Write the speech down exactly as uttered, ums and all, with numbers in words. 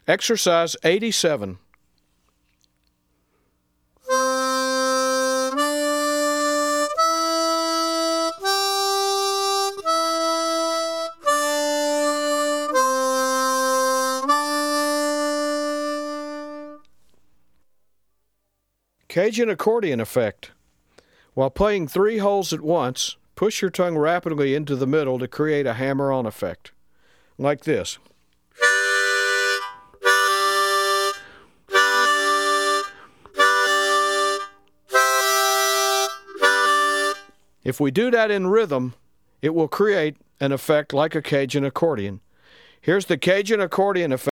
Exercise eighty-seven. Cajun accordion effect. While playing three holes at once, push your tongue rapidly into the middle to create a hammer-on effect. Like this. If we do that in rhythm, it will create an effect like a Cajun accordion. Here's the Cajun accordion effect.